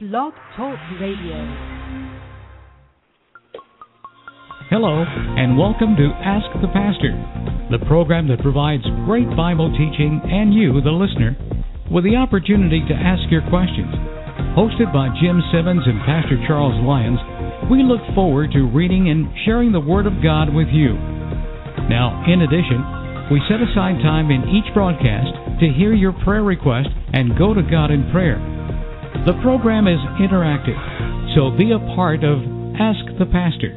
Blog Talk Radio. Hello, and welcome to Ask the Pastor, the program that provides great Bible teaching and you, the listener, with the opportunity to ask your questions. Hosted by Jim Simmons and Pastor Charles Lyons, we look forward to reading and sharing the Word of God with you. Now, in addition, we set aside time in each broadcast to hear your prayer request and go to God in prayer. The program is interactive, so be a part of Ask the Pastor.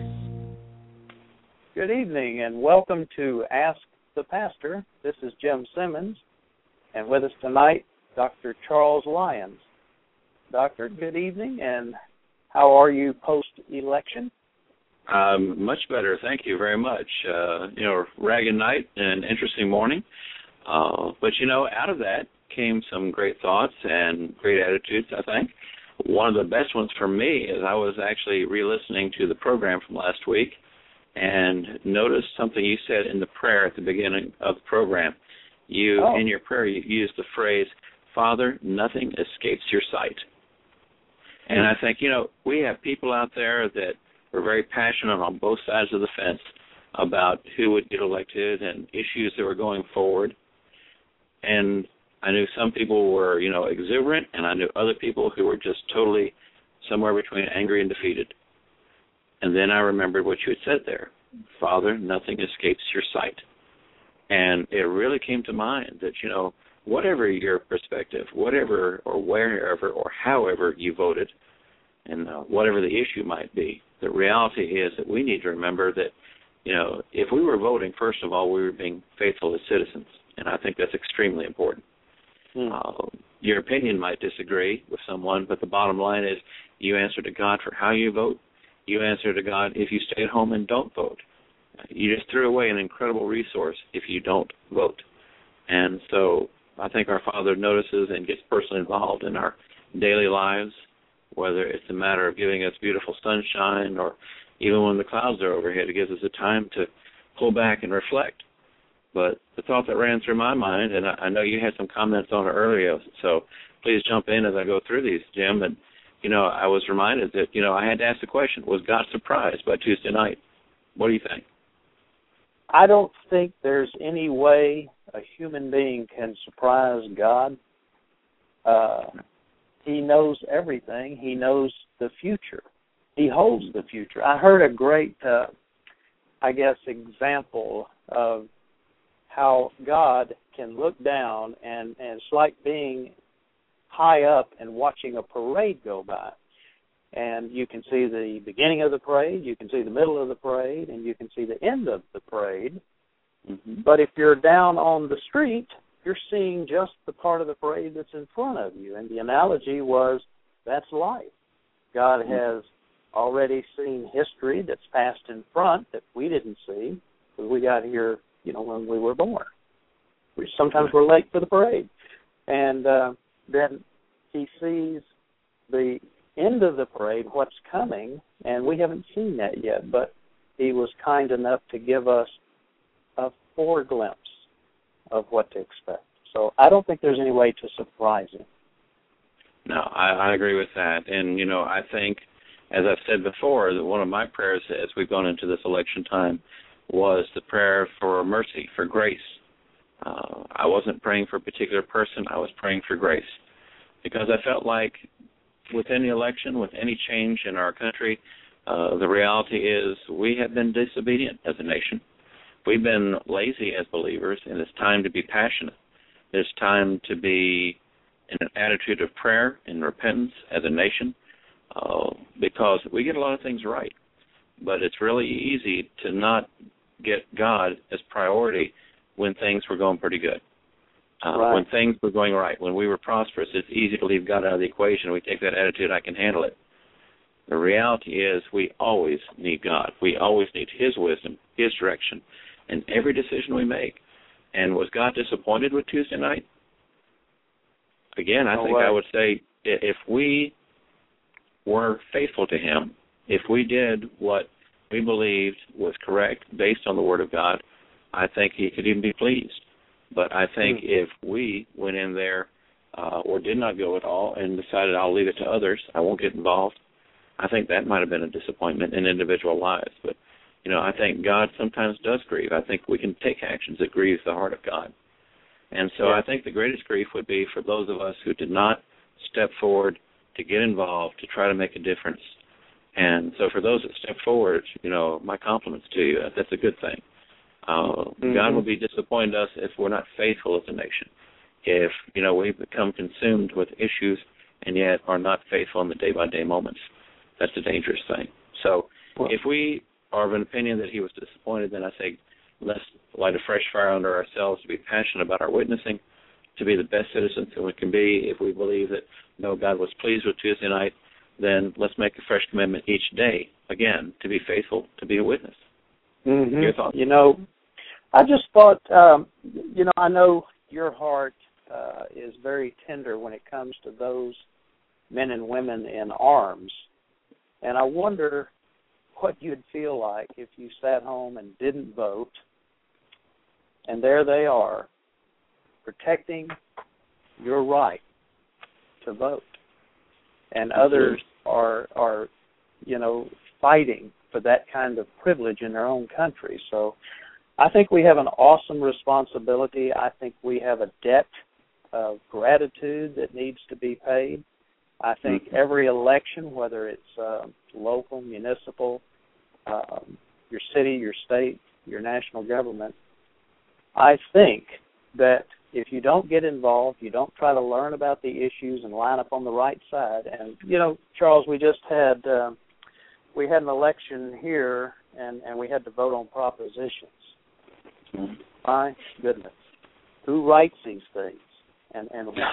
Good evening and welcome to Ask the Pastor. This is Jim Simmons, and with us tonight, Dr. Charles Lyons. Doctor, good evening, and how are you post-election? Much better, thank you very much. Ragged night and interesting morning. But, out of that came some great thoughts and great attitudes, I think. One of the best ones for me is I was actually re-listening to the program from last week and noticed something you said in the prayer at the beginning of the program. In your prayer, you used the phrase, "Father, nothing escapes your sight." And I think, we have people out there that are very passionate on both sides of the fence about who would get elected and issues that were going forward. And I knew some people were, exuberant, and I knew other people who were just totally somewhere between angry and defeated. And then I remembered what you had said there. Father, nothing escapes your sight. And it really came to mind that, whatever your perspective, whatever or wherever or however you voted, and whatever the issue might be, the reality is that we need to remember that, if we were voting, first of all, we were being faithful as citizens. And I think that's extremely important. Your opinion might disagree with someone, but the bottom line is you answer to God for how you vote. You answer to God if you stay at home and don't vote. You just threw away an incredible resource if you don't vote. And so I think our Father notices and gets personally involved in our daily lives, whether it's a matter of giving us beautiful sunshine or even when the clouds are overhead, it gives us a time to pull back and reflect. But the thought that ran through my mind, and I know you had some comments on it earlier, so please jump in as I go through these, Jim. And, I was reminded that, I had to ask the question, was God surprised by Tuesday night? What do you think? I don't think there's any way a human being can surprise God. He knows everything. He knows the future. He holds the future. I heard a great, example of how God can look down and it's like being high up and watching a parade go by. And you can see the beginning of the parade, you can see the middle of the parade, and you can see the end of the parade. Mm-hmm. But if you're down on the street, you're seeing just the part of the parade that's in front of you. And the analogy was that's life. God has already seen history that's passed in front that we didn't see because we got here when we were born. Sometimes we're late for the parade. And then he sees the end of the parade, what's coming, and we haven't seen that yet, but he was kind enough to give us a foreglimpse of what to expect. So I don't think there's any way to surprise him. No, I agree with that. And, I think, as I've said before, that one of my prayers as we've gone into this election time was the prayer for mercy, for grace. I wasn't praying for a particular person. I was praying for grace because I felt like with any election, with any change in our country, the reality is we have been disobedient as a nation. We've been lazy as believers, and it's time to be passionate. It's time to be in an attitude of prayer and repentance as a nation because we get a lot of things right, but it's really easy to not get God as priority when things were going pretty good. Right. When things were going right, when we were prosperous, it's easy to leave God out of the equation. We take that attitude, I can handle it. The reality is we always need God. We always need His wisdom, His direction, in every decision we make. And was God disappointed with Tuesday night? Again, I think I would say if we were faithful to Him, if we did what we believed was correct based on the Word of God, I think He could even be pleased. But I think if we went in there or did not go at all and decided I'll leave it to others, I won't get involved, I think that might have been a disappointment in individual lives. But, I think God sometimes does grieve. I think we can take actions that grieves the heart of God. And so I think the greatest grief would be for those of us who did not step forward to get involved, to try to make a difference. And so for those that step forward, my compliments to you. That's a good thing. God will be disappointed us if we're not faithful as a nation. If, we become consumed with issues and yet are not faithful in the day-by-day moments. That's a dangerous thing. So if we are of an opinion that he was disappointed, then I say let's light a fresh fire under ourselves to be passionate about our witnessing, to be the best citizens that we can be. If we believe that, God was pleased with Tuesday night, then let's make a fresh commitment each day, again, to be faithful, to be a witness. Your thoughts? I just thought, I know your heart is very tender when it comes to those men and women in arms. And I wonder what you'd feel like if you sat home and didn't vote, and there they are, protecting your right to vote. And others are fighting for that kind of privilege in their own country. So I think we have an awesome responsibility. I think we have a debt of gratitude that needs to be paid. I think every election, whether it's local, municipal, your city, your state, your national government, I think that if you don't get involved, you don't try to learn about the issues and line up on the right side. And, Charles, we just had an election here, and we had to vote on propositions. My goodness. Who writes these things? And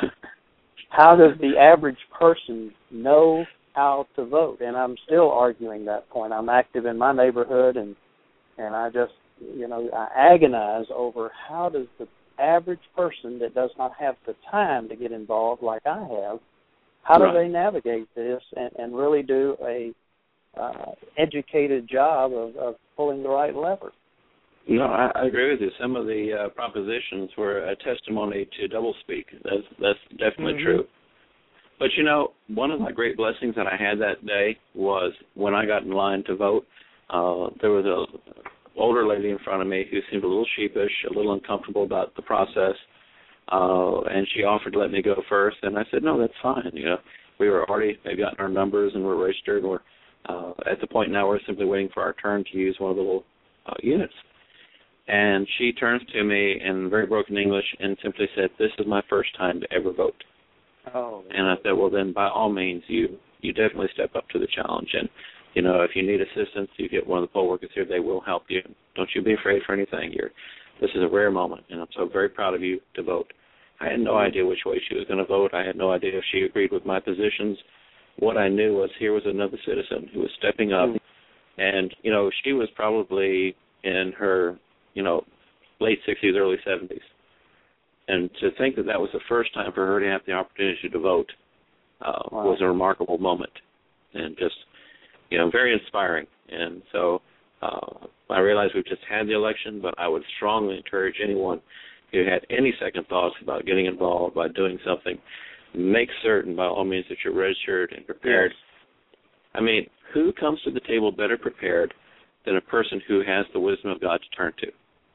how does the average person know how to vote? And I'm still arguing that point. I'm active in my neighborhood, and I just, I agonize over how does the average person that does not have the time to get involved like I have, how do they navigate this and really do a educated job of pulling the right lever? No, I agree with you. Some of the propositions were a testimony to doublespeak. That's definitely true. But, one of my great blessings that I had that day was when I got in line to vote, there was an older lady in front of me who seemed a little sheepish, a little uncomfortable about the process, and she offered to let me go first. And I said, no, that's fine. We were already, they'd gotten our numbers and we're registered, and we're at the point now we're simply waiting for our turn to use one of the little units. And she turns to me in very broken English and simply said, this is my first time to ever vote. Oh. And I said, well, then by all means, you definitely step up to the challenge. And, if you need assistance, you get one of the poll workers here. They will help you. Don't you be afraid for anything. This is a rare moment, and I'm so very proud of you to vote. I had no idea which way she was going to vote. I had no idea if she agreed with my positions. What I knew was here was another citizen who was stepping up. And, she was probably in her late 60s, early 70s. And to think that was the first time for her to have the opportunity to vote was a remarkable moment and just, very inspiring. And so I realize we've just had the election, but I would strongly encourage anyone who had any second thoughts about getting involved, by doing something, make certain by all means that you're registered and prepared. Yes. I mean, who comes to the table better prepared than a person who has the wisdom of God to turn to?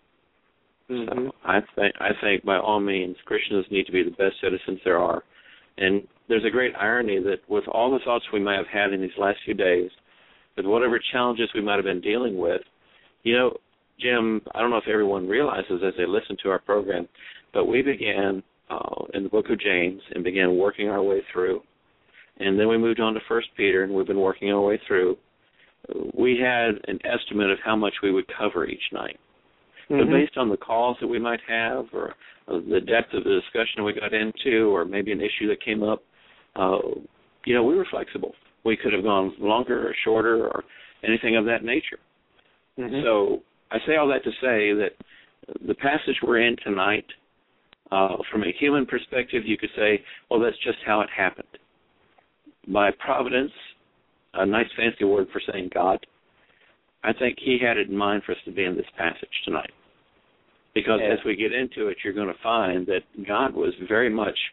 So I think by all means Christians need to be the best citizens there are. And there's a great irony that with all the thoughts we might have had in these last few days, with whatever challenges we might have been dealing with, Jim, I don't know if everyone realizes as they listen to our program, but we began in the book of James and began working our way through. And then we moved on to 1 Peter, and we've been working our way through. We had an estimate of how much we would cover each night. But based on the calls that we might have, or the depth of the discussion we got into, or maybe an issue that came up, we were flexible. We could have gone longer or shorter or anything of that nature. So I say all that to say that the passage we're in tonight, from a human perspective, you could say, well, that's just how it happened. By providence, a nice fancy word for saying God, I think he had it in mind for us to be in this passage tonight. Because as we get into it, you're going to find that God was very much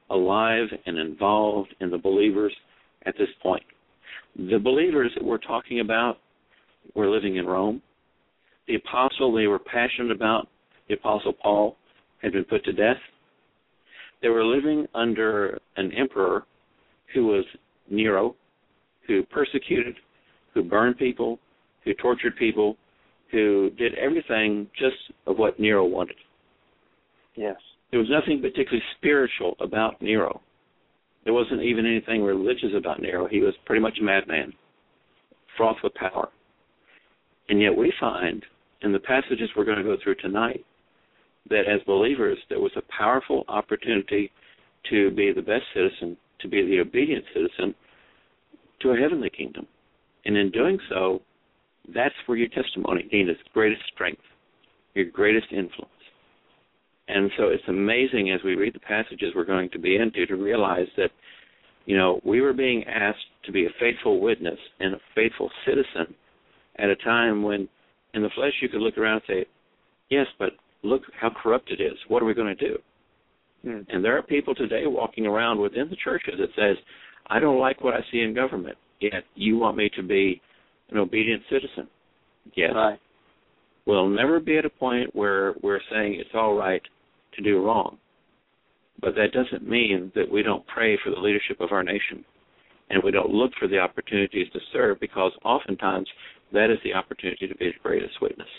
alive and involved in the believers at this point. The believers that we're talking about were living in Rome. The apostle they were passionate about, the Apostle Paul, had been put to death. They were living under an emperor who was Nero, who persecuted, who burned people, who tortured people, who did everything just of what Nero wanted. Yes. There was nothing particularly spiritual about Nero. There wasn't even anything religious about Nero. He was pretty much a madman, fraught with power. And yet we find in the passages we're going to go through tonight that as believers there was a powerful opportunity to be the best citizen, to be the obedient citizen to a heavenly kingdom. And in doing so, that's where your testimony gained its greatest strength, your greatest influence. And so it's amazing as we read the passages we're going to be into to realize that, we were being asked to be a faithful witness and a faithful citizen at a time when in the flesh you could look around and say, yes, but look how corrupt it is. What are we going to do? And there are people today walking around within the churches that says, I don't like what I see in government, yet you want me to be an obedient citizen. Yes. Right. We'll never be at a point where we're saying it's all right to do wrong. But that doesn't mean that we don't pray for the leadership of our nation and we don't look for the opportunities to serve, because oftentimes that is the opportunity to be the greatest witness.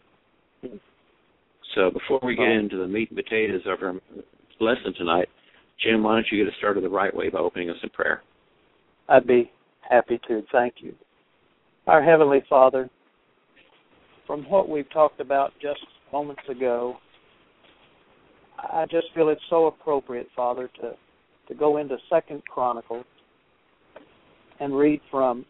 So before we get into the meat and potatoes of our lesson tonight, Jim, why don't you get us started the right way by opening us in prayer? I'd be happy to. Thank you. Our Heavenly Father, from what we've talked about just moments ago, I just feel it's so appropriate, Father, to go into 2 Chronicles and read from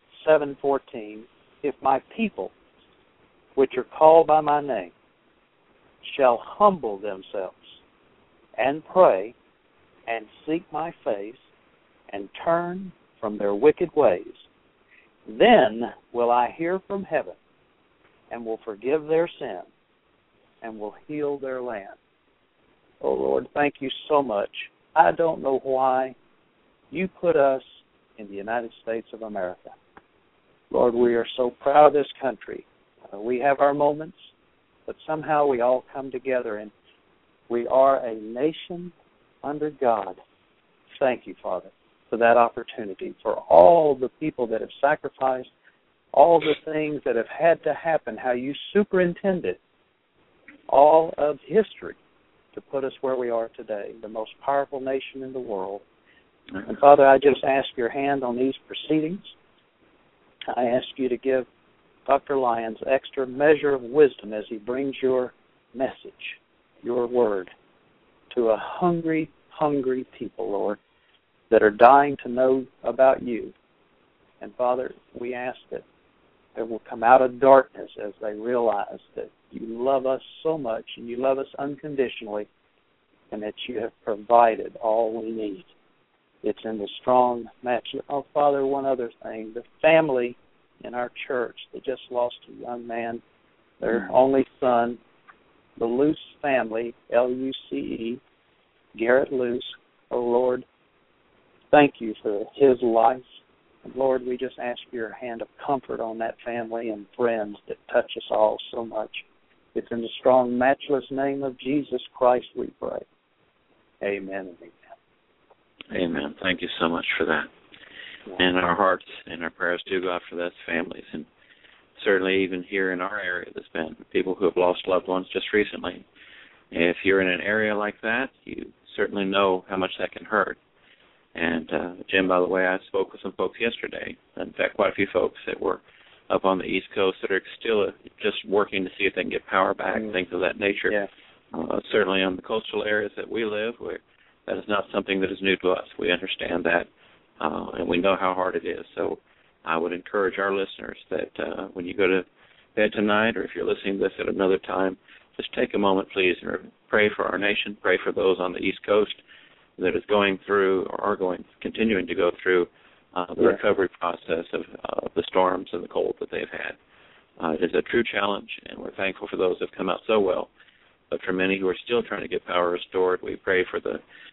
7:14. If my people, which are called by my name, shall humble themselves and pray and seek my face and turn from their wicked ways, then will I hear from heaven and will forgive their sin and will heal their land. Oh, Lord, thank you so much. I don't know why you put us in the United States of America. Lord, we are so proud of this country. We have our moments, but somehow we all come together, and we are a nation under God. Thank you, Father, for that opportunity, for all the people that have sacrificed, all the things that have had to happen, how you superintended all of history to put us where we are today, the most powerful nation in the world. And, Father, I just ask your hand on these proceedings. I ask you to give Dr. Lyons extra measure of wisdom as he brings your message, your word, to a hungry, hungry people, Lord, that are dying to know about you. And, Father, we ask that they will come out of darkness as they realize that you love us so much and you love us unconditionally, and that you have provided all we need. It's in the strong match. Oh, Father, one other thing. The family in our church that just lost a young man, their only son, the Luce family, L-U-C-E, Garrett Luce. Oh, Lord, thank you for his life. And, Lord, we just ask for your hand of comfort on that family and friends that touch us all so much. It's in the strong, matchless name of Jesus Christ we pray. Amen and amen. Amen. Thank you so much for that. And our hearts and our prayers do go out for those families. And certainly even here in our area, there's been people who have lost loved ones just recently. If you're in an area like that, you certainly know how much that can hurt. And, Jim, by the way, I spoke with some folks yesterday, in fact, quite a few folks that were up on the East Coast that are still just working to see if they can get power back, things of that nature. Yeah. Certainly on the coastal areas that we live, that is not something that is new to us. We understand that, and we know how hard it is. So I would encourage our listeners that when you go to bed tonight, or if you're listening to this at another time, just take a moment, please, and pray for our nation, pray for those on the East Coast that is going through or are continuing to go through the recovery process of the storms and the cold that they've had. It is a true challenge, and we're thankful for those who have come out so well. But for many who are still trying to get power restored, we pray for the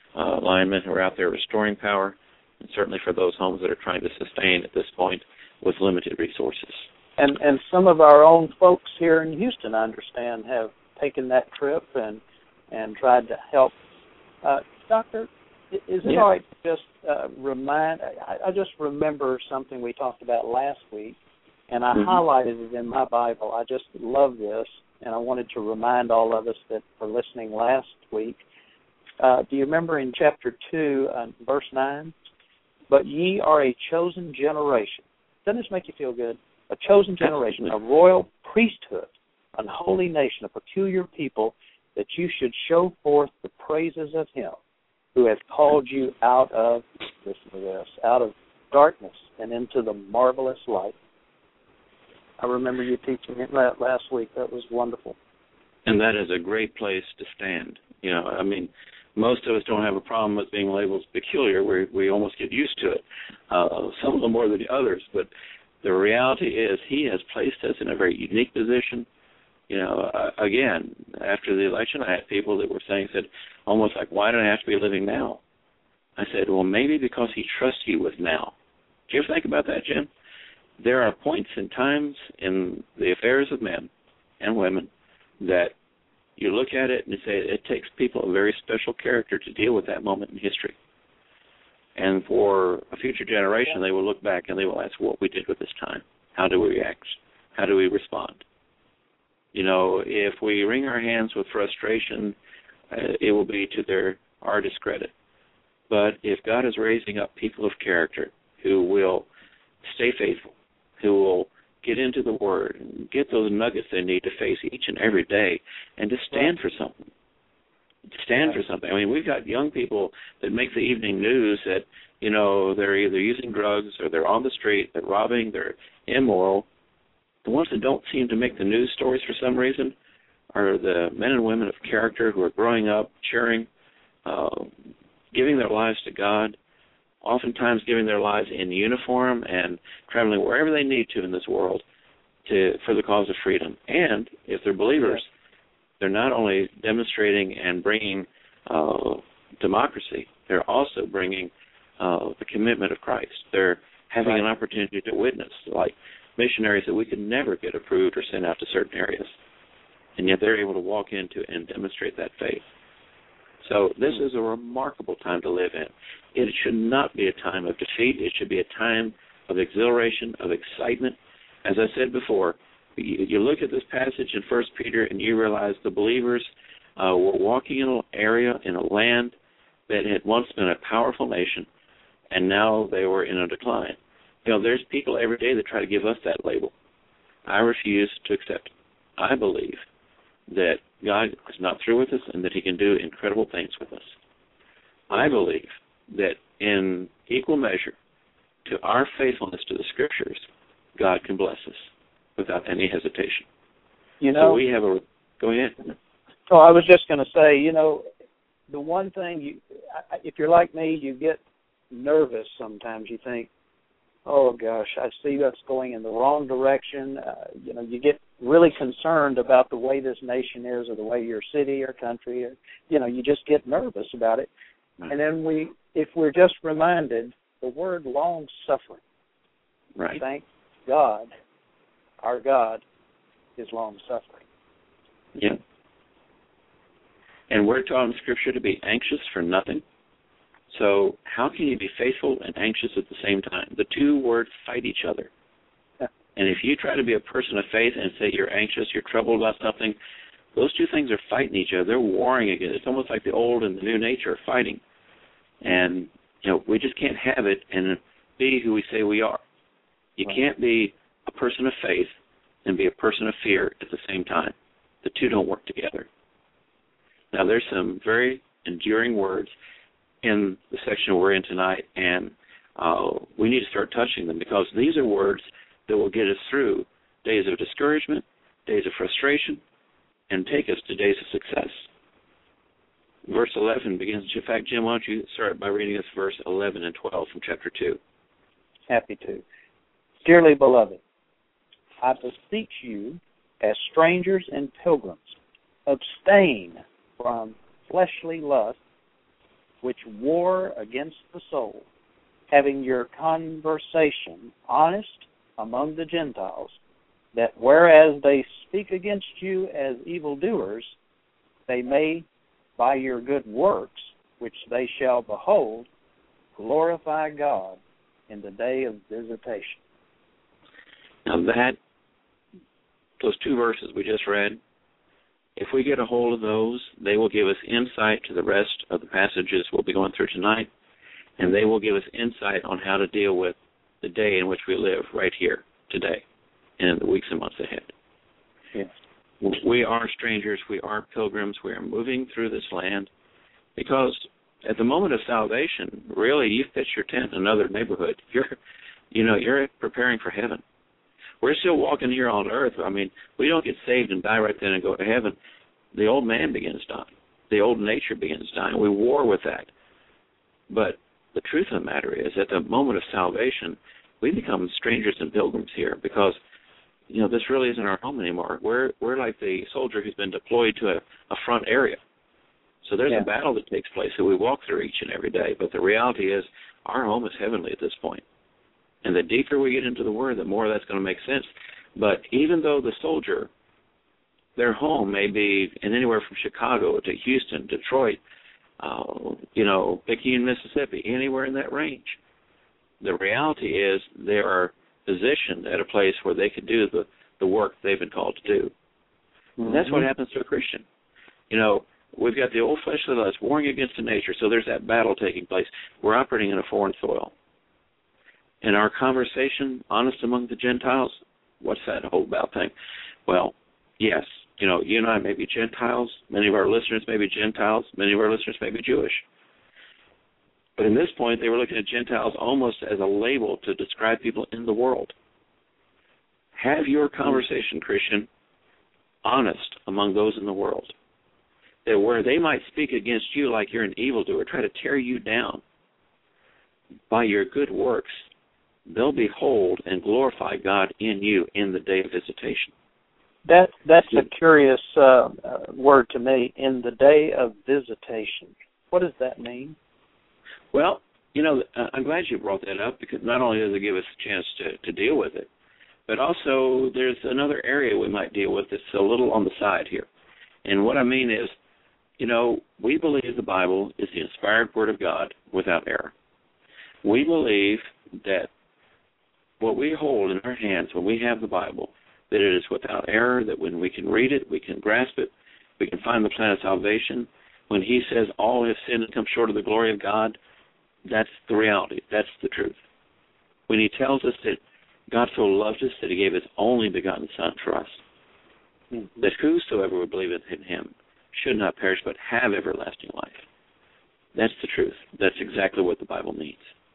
linemen who are out there restoring power, and certainly for those homes that are trying to sustain at this point with limited resources. And some of our own folks here in Houston, I understand, have taken that trip and tried to help. Doctor, is it all right to just remind? I just remember something we talked about last week, and I highlighted it in my Bible. I just love this, and I wanted to remind all of us that were listening last week. Do you remember in chapter 2, verse 9? But ye are a chosen generation. Doesn't this make you feel good? A chosen generation, a royal priesthood, an holy nation, a peculiar people, that you should show forth the praises of him who hath called you out of, listen to this, out of darkness and into the marvelous light. I remember you teaching it last week. That was wonderful. And that is a great place to stand. You know, I mean, most of us don't have a problem with being labeled peculiar. We almost get used to it, some of them more than the others. But the reality is he has placed us in a very unique position. You know, again, after the election, I had people that were said, almost like, why do I have to be living now? I said, well, maybe because he trusts you with now. Do you ever think about that, Jim? There are points and times in the affairs of men and women that you look at it and you say it takes people of very special character to deal with that moment in history. And for a future generation, they will look back and they will ask what we did with this time. How do we react? How do we respond? You know, if we wring our hands with frustration, it will be to our discredit. But if God is raising up people of character who will stay faithful, who will get into the Word and get those nuggets they need to face each and every day and to stand for something. Stand for something. I mean, we've got young people that make the evening news that, you know, they're either using drugs or they're on the street, they're robbing, they're immoral. The ones that don't seem to make the news stories for some reason are the men and women of character who are growing up, cheering, giving their lives to God, oftentimes giving their lives in uniform and traveling wherever they need to in this world for the cause of freedom. And if they're believers, they're not only demonstrating and bringing democracy, they're also bringing the commitment of Christ. They're having an opportunity to witness, like missionaries that we could never get approved or sent out to certain areas. And yet they're able to walk into and demonstrate that faith. So this is a remarkable time to live in. It should not be a time of defeat. It should be a time of exhilaration, of excitement. As I said before, you look at this passage in 1 Peter and you realize the believers were walking in an area, in a land that had once been a powerful nation, and now they were in a decline. You know, there's people every day that try to give us that label. I refuse to accept it. I believe that God is not through with us and that he can do incredible things with us. I believe that in equal measure to our faithfulness to the Scriptures, God can bless us without any hesitation. You know, so we have a... Go ahead. Oh, I was just going to say, you know, the one thing, if you're like me, you get nervous sometimes. You think, oh, gosh, I see us going in the wrong direction. You know, you get really concerned about the way this nation is or the way your city or country, or, you know, you just get nervous about it. Right. And then if we're just reminded, the word long-suffering. Right. Thank God, our God is long-suffering. Yeah. And we're taught in Scripture to be anxious for nothing. So how can you be faithful and anxious at the same time? The two words fight each other. Yeah. And if you try to be a person of faith and say you're anxious, you're troubled about something, those two things are fighting each other. They're warring against it. It's almost like the old and the new nature are fighting. And, you know, we just can't have it and be who we say we are. You can't be a person of faith and be a person of fear at the same time. The two don't work together. Now, there's some very enduring words in the section we're in tonight, and we need to start touching them because these are words that will get us through days of discouragement, days of frustration, and take us to days of success. Verse 11 begins. In fact, Jim, why don't you start by reading us verse 11 and 12 from chapter 2. Happy to. Dearly beloved, I beseech you as strangers and pilgrims, abstain from fleshly lust which war against the soul, having your conversation honest among the Gentiles, that whereas they speak against you as evildoers, they may, by your good works, which they shall behold, glorify God in the day of visitation. Now those two verses we just read, if we get a hold of those, they will give us insight to the rest of the passages we'll be going through tonight, and they will give us insight on how to deal with the day in which we live right here today and in the weeks and months ahead. Yes. We are strangers. We are pilgrims. We are moving through this land because at the moment of salvation, really, you've pitched your tent in another neighborhood. You're preparing for heaven. We're still walking here on earth. I mean, we don't get saved and die right then and go to heaven. The old man begins dying. The old nature begins dying. We war with that. But the truth of the matter is, at the moment of salvation, we become strangers and pilgrims here because, this really isn't our home anymore. We're like the soldier who's been deployed to a front area. So there's a battle that takes place that we walk through each and every day. But the reality is, our home is heavenly at this point. And the deeper we get into the Word, the more that's going to make sense. But even though the soldier, their home may be in anywhere from Chicago to Houston, Detroit, Picayune, Mississippi, anywhere in that range, the reality is they are positioned at a place where they can do the work they've been called to do. Mm-hmm. And that's what happens to a Christian. We've got the old fleshly lust warring against the nature, so there's that battle taking place. We're operating in a foreign soil. And our conversation, honest among the Gentiles, what's that whole about thing? Well, yes, you and I may be Gentiles. Many of our listeners may be Gentiles. Many of our listeners may be Jewish. But in this point, they were looking at Gentiles almost as a label to describe people in the world. Have your conversation, Christian, honest among those in the world. That where they might speak against you like you're an evildoer, try to tear you down, by your good works, they'll behold and glorify God in you in the day of visitation. That's a curious word to me, in the day of visitation. What does that mean? Well, I'm glad you brought that up because not only does it give us a chance to deal with it, but also there's another area we might deal with that's a little on the side here. And what I mean is, we believe the Bible is the inspired Word of God without error. We believe that what we hold in our hands when we have the Bible, that it is without error, that when we can read it, we can grasp it, we can find the plan of salvation. When he says all have sinned and come short of the glory of God, that's the reality. That's the truth. When he tells us that God so loved us that he gave his only begotten Son for us, that whosoever would believe in him should not perish but have everlasting life. That's the truth. That's exactly what the Bible means.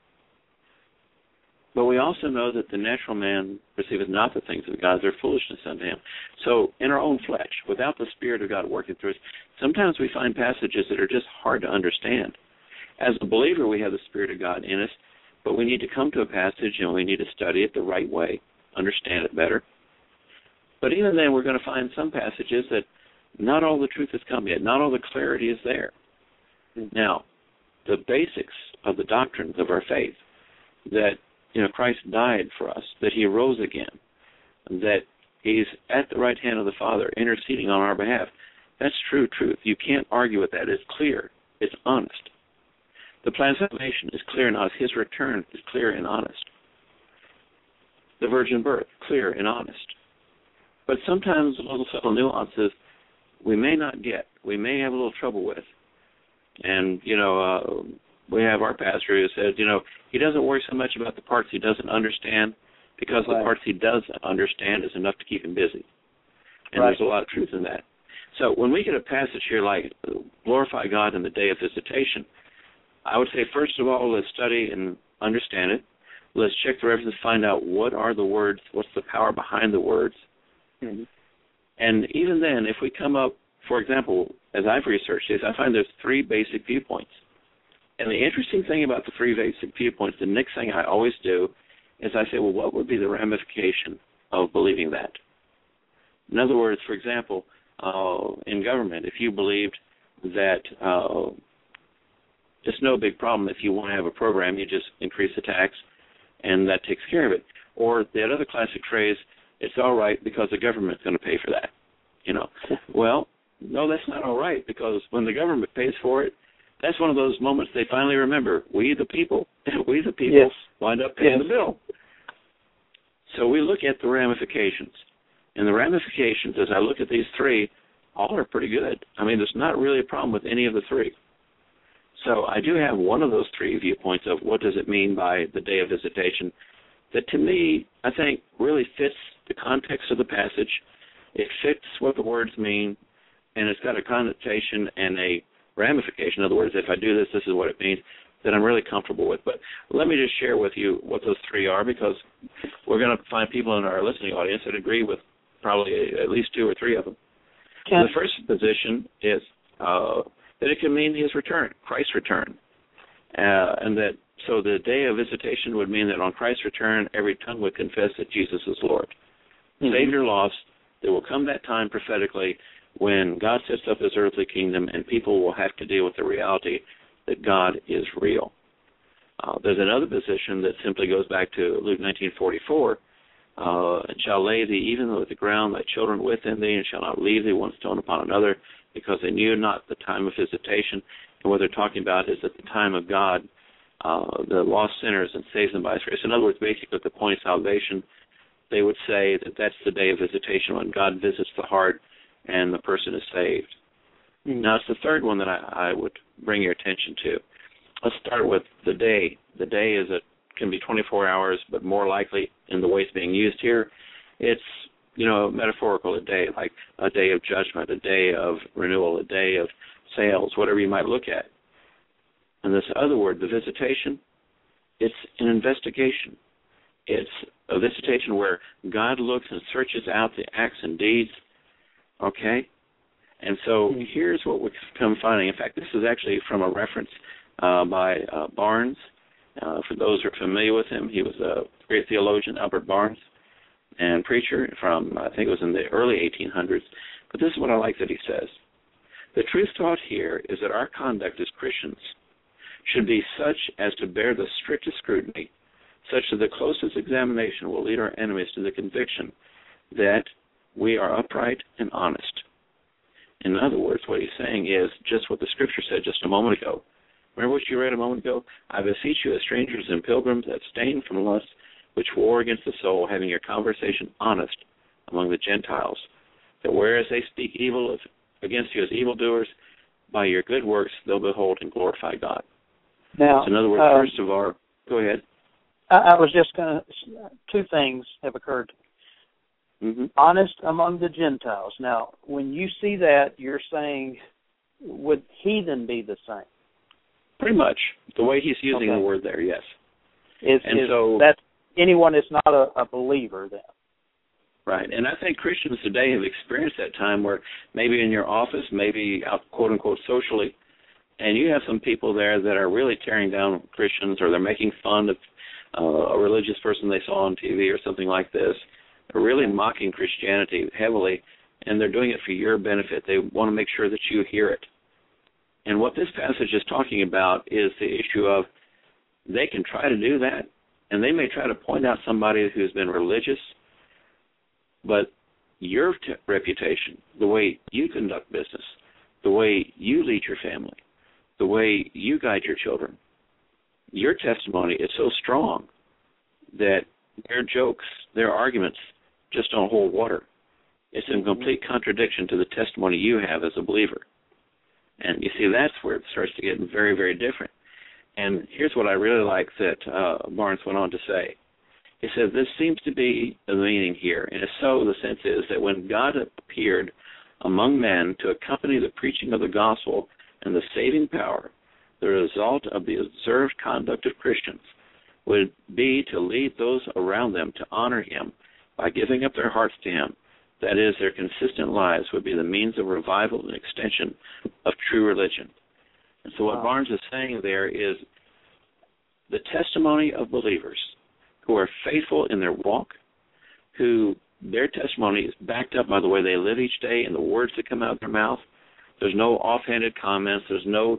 But we also know that the natural man perceiveth not the things of God, they're foolishness unto him. So in our own flesh, without the Spirit of God working through us, sometimes we find passages that are just hard to understand. As a believer, we have the Spirit of God in us, but we need to come to a passage and we need to study it the right way, understand it better. But even then, we're going to find some passages that not all the truth has come yet, not all the clarity is there. Now, the basics of the doctrines of our faith, that Christ died for us, that he rose again, that he's at the right hand of the Father interceding on our behalf. That's true truth. You can't argue with that. It's clear. It's honest. The plan of salvation is clear and honest. His return is clear and honest. The virgin birth, clear and honest. But sometimes little subtle nuances we may not get. We may have a little trouble with. And, we have our pastor who says, he doesn't worry so much about the parts he doesn't understand because the parts he does understand is enough to keep him busy. And there's a lot of truth in that. So when we get a passage here like glorify God in the day of visitation, I would say, first of all, let's study and understand it. Let's check the references, find out what are the words, what's the power behind the words. Mm-hmm. And even then, if we come up, for example, as I've researched this, I find there's three basic viewpoints. And the interesting thing about the three basic viewpoints, the next thing I always do is I say, well, what would be the ramification of believing that? In other words, for example, in government, if you believed that it's no big problem. If you want to have a program, you just increase the tax, and that takes care of it. Or that other classic phrase, it's all right because the government's going to pay for that. Well, no, that's not all right, because when the government pays for it, that's one of those moments they finally remember. We the people yes. wind up paying yes. the bill. So we look at the ramifications. And the ramifications, as I look at these three, all are pretty good. I mean, there's not really a problem with any of the three. So I do have one of those three viewpoints of what does it mean by the day of visitation that, to me, I think really fits the context of the passage. It fits what the words mean, and it's got a connotation and a ramification. In other words, if I do this, this is what it means, that I'm really comfortable with. But let me just share with you what those three are, because we're going to find people in our listening audience that agree with probably at least two or three of them. The first position is that it can mean his return, Christ's return. And that so the day of visitation would mean that on Christ's return, every tongue would confess that Jesus is Lord. Mm-hmm. Saved or lost, there will come that time prophetically when God sets up his earthly kingdom and people will have to deal with the reality that God is real. There's another position that simply goes back to Luke 19:44, and shall lay thee even with the ground, thy children within thee, and shall not leave thee one stone upon another, because they knew not the time of visitation. And what they're talking about is at the time of God, the lost sinners, and saves them by his grace. In other words, basically at the point of salvation, they would say that that's the day of visitation when God visits the heart and the person is saved. Mm-hmm. Now, it's the third one that I would bring your attention to. Let's start with the day. The day can be 24 hours, but more likely in the way it's being used here, it's, metaphorical, a day, like a day of judgment, a day of renewal, a day of sales, whatever you might look at. And this other word, the visitation, it's an investigation. It's a visitation where God looks and searches out the acts and deeds, okay? And so here's what we come finding. In fact, this is actually from a reference by Barnes. For those who are familiar with him, he was a great theologian, Albert Barnes, and preacher from, I think it was in the early 1800s. But this is what I like that he says. The truth taught here is that our conduct as Christians should be such as to bear the strictest scrutiny, such that the closest examination will lead our enemies to the conviction that we are upright and honest. In other words, what he's saying is just what the Scripture said just a moment ago. Remember what you read a moment ago? I beseech you as strangers and pilgrims, abstain from lusts which war against the soul, having your conversation honest among the Gentiles, that whereas they speak evil against you as evildoers, by your good works they'll behold and glorify God. Now, so in other words, first of all, go ahead. I was just going to, two things have occurred. Mm-hmm. Honest among the Gentiles. Now, when you see that, you're saying, would heathen be the same? Pretty much. The way he's using the word there, yes. So that's anyone that's not a believer then. Right. And I think Christians today have experienced that time where maybe in your office, maybe out, quote-unquote, socially, and you have some people there that are really tearing down Christians, or they're making fun of a religious person they saw on TV or something like this. They're really mocking Christianity heavily, and they're doing it for your benefit. They want to make sure that you hear it. And what this passage is talking about is the issue of they can try to do that, and they may try to point out somebody who's been religious, but your reputation, the way you conduct business, the way you lead your family, the way you guide your children, your testimony is so strong that their jokes, their arguments just don't hold water. It's in complete contradiction to the testimony you have as a believer. And you see, that's where it starts to get very, very different. And here's what I really like that Barnes went on to say. He said, this seems to be the meaning here. And if so, the sense is that when God appeared among men to accompany the preaching of the gospel and the saving power, the result of the observed conduct of Christians would be to lead those around them to honor him by giving up their hearts to him. That is, their consistent lives would be the means of revival and extension of true religion. And so what Barnes is saying there is the testimony of believers who are faithful in their walk, who their testimony is backed up by the way they live each day and the words that come out of their mouth. There's no offhanded comments. There's no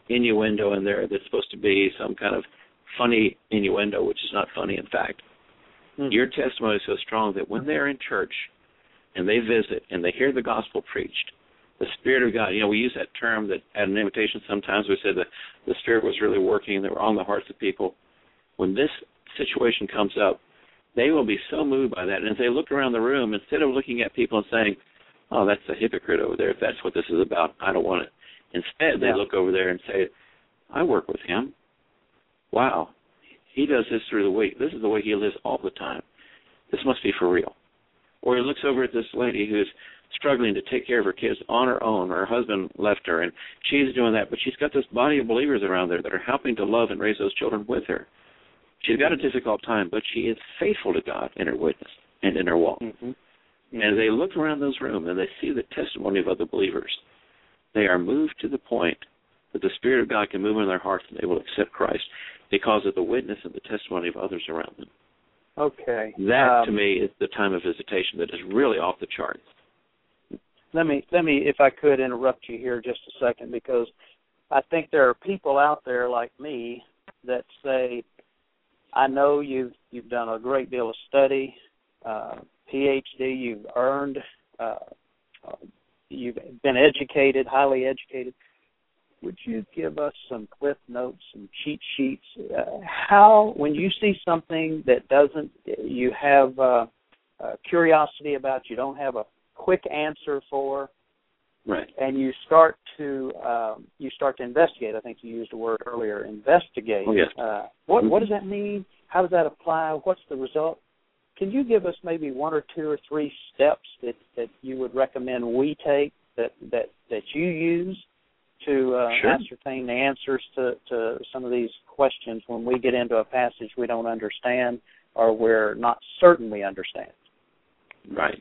innuendo in there that's supposed to be some kind of funny innuendo, which is not funny, in fact. Your testimony is so strong that when they're in church and they visit and they hear the gospel preached, the Spirit of God, we use that term that at an invitation sometimes we said that the Spirit was really working, they were on the hearts of people. When this situation comes up, they will be so moved by that. And as they look around the room, instead of looking at people and saying, oh, that's a hypocrite over there, if that's what this is about, I don't want it. Instead, they look over there and say, I work with him. Wow, he does this through the week. This is the way he lives all the time. This must be for real. Or he looks over at this lady who's struggling to take care of her kids on her own. Her husband left her, and she's doing that, but she's got this body of believers around there that are helping to love and raise those children with her. She's got a difficult time, but she is faithful to God in her witness and in her walk. And they look around those rooms and they see the testimony of other believers. They are moved to the point that the Spirit of God can move in their hearts and they will accept Christ because of the witness and the testimony of others around them. Okay. That, to me, is the time of visitation that is really off the charts. Let me, if I could, interrupt you here just a second, because I think there are people out there like me that say, I know you've done a great deal of study, PhD, you've earned, you've been educated, highly educated. Would you give us some cliff notes, some cheat sheets? How, when you see something that you have curiosity about, you don't have a quick answer for, right? And you start to investigate. I think you used a word earlier, investigate. Oh, yes. What does that mean? How does that apply? What's the result? Can you give us maybe one or two or three steps that you would recommend we take that you use to ascertain the answers to some of these questions when we get into a passage we don't understand or we're not certain we understand? Right.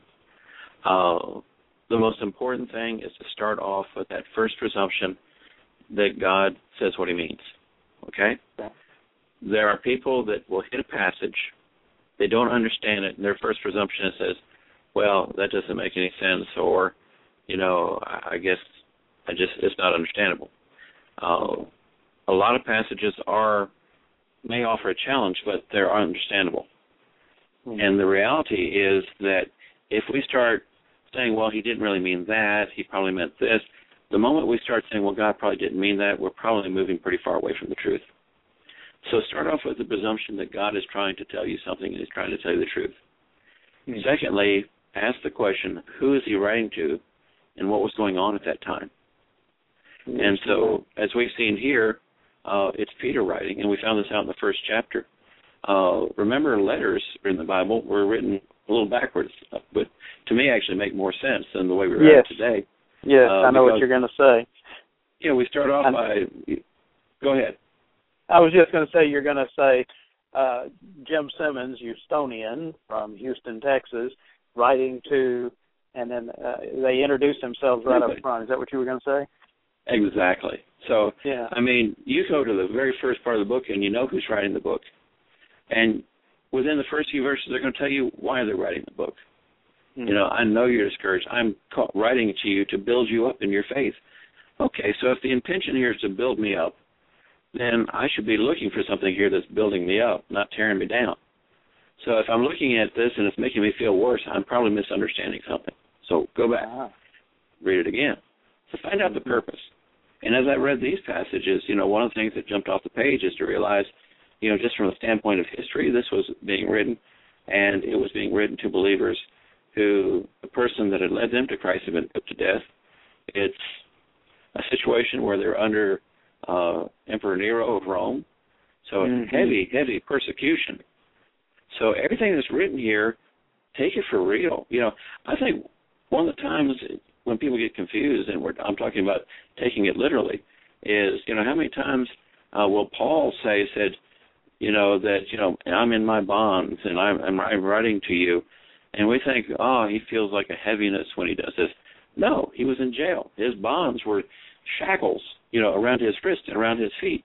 The most important thing is to start off with that first presumption that God says what he means, okay? Yeah. There are people that will hit a passage, they don't understand it, and their first presumption says, well, that doesn't make any sense, or, I guess it's not understandable. A lot of passages may offer a challenge, but they're understandable. And the reality is that if we start saying, well, he didn't really mean that, he probably meant this, the moment we start saying, well, God probably didn't mean that, we're probably moving pretty far away from the truth. So start off with the presumption that God is trying to tell you something and he's trying to tell you the truth. Secondly, ask the question, who is he writing to and what was going on at that time? And so, as we've seen here, it's Peter writing, and we found this out in the first chapter. Remember, letters in the Bible were written a little backwards, but to me actually make more sense than the way we read it today. Yes, I know what you're going to say. We start off by... Go ahead. I was just going to say, you're going to say Jim Simmons, Houstonian from Houston, Texas, writing to, and then they introduce themselves right up front. Is that what you were going to say? Exactly. So, you go to the very first part of the book and you know who's writing the book. And within the first few verses, they're going to tell you why they're writing the book. I know you're discouraged. I'm writing to you to build you up in your faith. Okay, so if the intention here is to build me up, then I should be looking for something here that's building me up, not tearing me down. So if I'm looking at this and it's making me feel worse, I'm probably misunderstanding something. So go back, read it again. So find out the purpose. And as I read these passages, one of the things that jumped off the page is to realize, just from the standpoint of history, this was being written, and it was being written to believers who the person that had led them to Christ had been put to death. It's a situation where they're under Emperor Nero of Rome, so heavy, heavy persecution. So everything that's written here, take it for real. I think one of the times when people get confused, and I'm talking about taking it literally, is, how many times will Paul said, that, I'm in my bonds and I'm writing to you, and we think, he feels like a heaviness when he does this. No, he was in jail. His bonds were shackles, around his wrist and around his feet.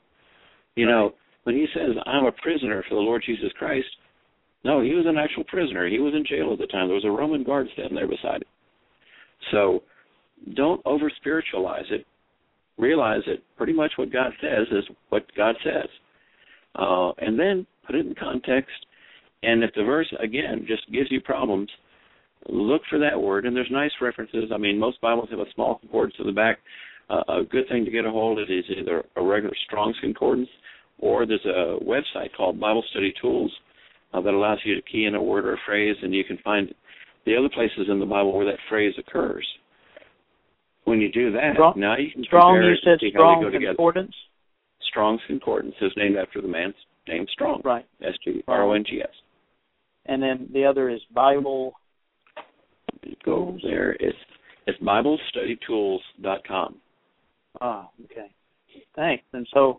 When he says, I'm a prisoner for the Lord Jesus Christ, no, he was an actual prisoner. He was in jail at the time. There was a Roman guard standing there beside him. So don't over-spiritualize it. realize that pretty much what God says is what God says. And then put it in context. And if the verse, again, just gives you problems, look for that word. And there's nice references. I mean, most Bibles have a small concordance in the back. A good thing to get a hold of is either a regular Strong's Concordance, or there's a website called Bible Study Tools that allows you to key in a word or a phrase, and you can find the other places in the Bible where that phrase occurs. When you do that, now you can compare it and see how they go together. Concordance? Strong's Concordance is named after the man's name Strong. Right. S-T-R-O-N-G-S. And then the other is Bible. Go there. It's BibleStudyTools.com. Ah, okay. Thanks. And so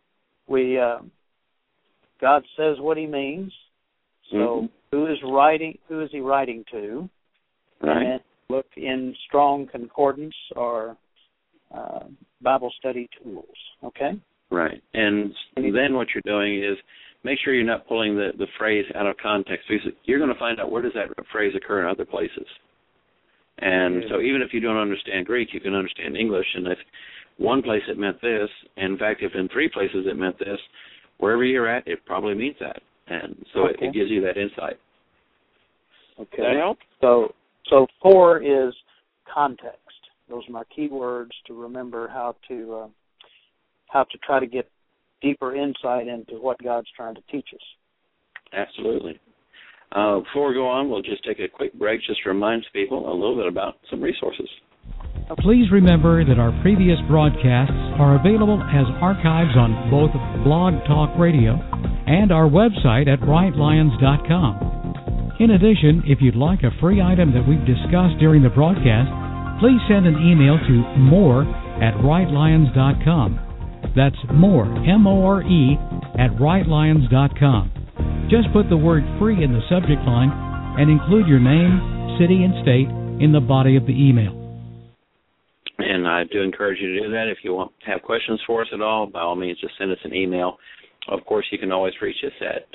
God says what He means. So who is He writing to? Right. And look in Strong Concordance or Bible Study Tools. Okay. Right. And then what you're doing is make sure you're not pulling the phrase out of context, because you're going to find out where does that phrase occur in other places. And so even if you don't understand Greek, you can understand English. And if one place it meant this, and in fact, if in 3 places it meant this, wherever you're at, it probably means that. And so it gives you that insight. Okay. Does that help? So 4 is context. Those are my key words to remember how to try to get deeper insight into what God's trying to teach us. Absolutely. Before we go on, we'll just take a quick break just to remind people a little bit about some resources. Please remember that our previous broadcasts are available as archives on both Blog Talk Radio and our website at brightlions.com. In addition, if you'd like a free item that we've discussed during the broadcast, please send an email to more@brightlions.com. That's more, M-O-R-E, @brightlions.com. Just put the word free in the subject line and include your name, city, and state in the body of the email. And I do encourage you to do that. If you want to have questions for us at all, by all means, just send us an email. Of course, you can always reach us at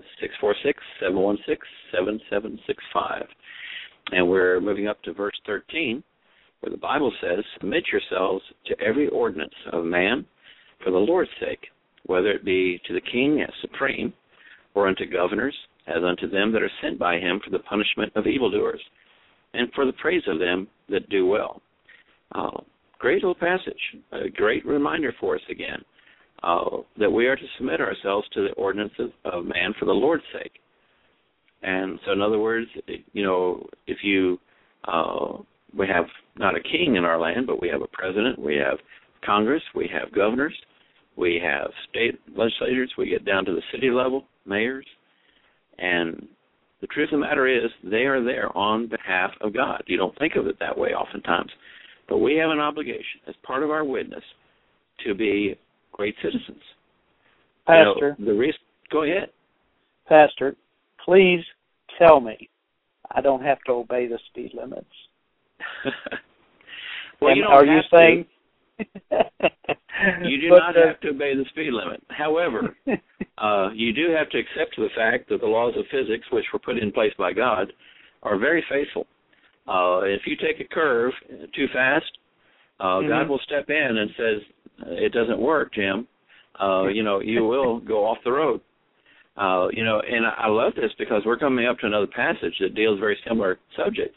646-716-7765. And we're moving up to verse 13, where the Bible says, "Submit yourselves to every ordinance of man for the Lord's sake, whether it be to the king as supreme, or unto governors, as unto them that are sent by him for the punishment of evildoers, and for the praise of them that do well." Great little passage, a great reminder for us again, that we are to submit ourselves to the ordinances of man for the Lord's sake. And so in other words, if we have not a king in our land, but we have a president, we have Congress, we have governors, we have state legislators, we get down to the city level, mayors, and the truth of the matter is they are there on behalf of God. You don't think of it that way oftentimes, but we have an obligation as part of our witness to be great citizens. Pastor, go ahead. Pastor, please tell me I don't have to obey the speed limits. Well, are you saying? You do not have to obey the speed limit. However, you do have to accept the fact that the laws of physics, which were put in place by God, are very faithful. If you take a curve too fast, God will step in and says, "It doesn't work, Jim. You will go off the road." And I love this because we're coming up to another passage that deals very similar subject.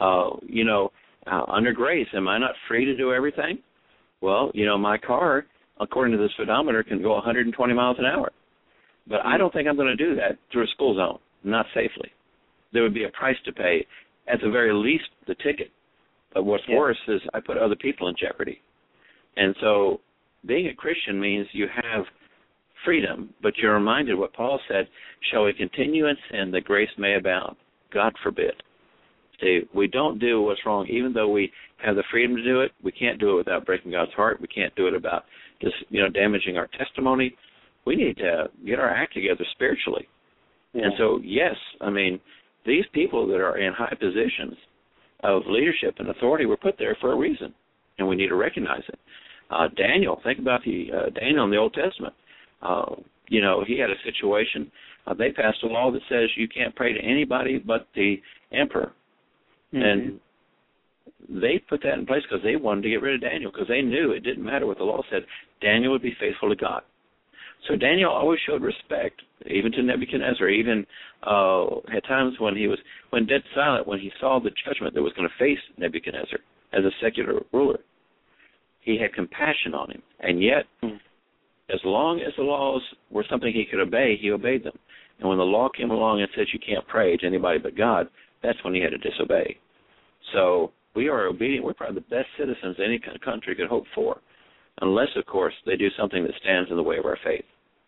Under grace, am I not free to do everything? Well, my car, according to the speedometer, can go 120 miles an hour. But I don't think I'm going to do that through a school zone, not safely. There would be a price to pay, at the very least, the ticket. But what's worse is I put other people in jeopardy. And so being a Christian means you have freedom, but you're reminded what Paul said, "Shall we continue in sin that grace may abound?" God forbid. See, we don't do what's wrong, even though we have the freedom to do it. We can't do it without breaking God's heart. We can't do it about just, damaging our testimony. We need to get our act together spiritually. Yeah. And so, yes, these people that are in high positions of leadership and authority were put there for a reason, and we need to recognize it. Daniel, think about Daniel in the Old Testament. He had a situation. They passed a law that says you can't pray to anybody but the emperor. Mm-hmm. And they put that in place because they wanted to get rid of Daniel, because they knew it didn't matter what the law said. Daniel would be faithful to God. So Daniel always showed respect, even to Nebuchadnezzar, even at times when he was dead silent, when he saw the judgment that was going to face Nebuchadnezzar as a secular ruler. He had compassion on him. And yet, as long as the laws were something he could obey, he obeyed them. And when the law came along and said you can't pray to anybody but God, that's when he had to disobey. So we are obedient. We're probably the best citizens any country could hope for, unless, of course, they do something that stands in the way of our faith.